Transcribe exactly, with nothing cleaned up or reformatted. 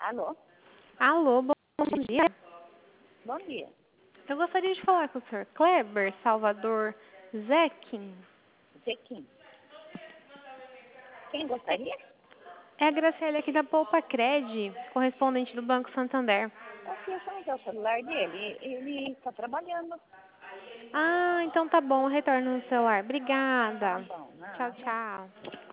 Alô? Alô, bom dia. Bom dia. Eu gostaria de falar com o senhor Kleber Salvador Zequim. Zequim. Quem gostaria? É a Graciela aqui da Poupa Cred, correspondente do Banco Santander. Ok, eu só o celular dele. Ele está trabalhando. Ah, então tá bom, eu retorno no celular. Tá Obrigada. bom, Tchau, nada. tchau.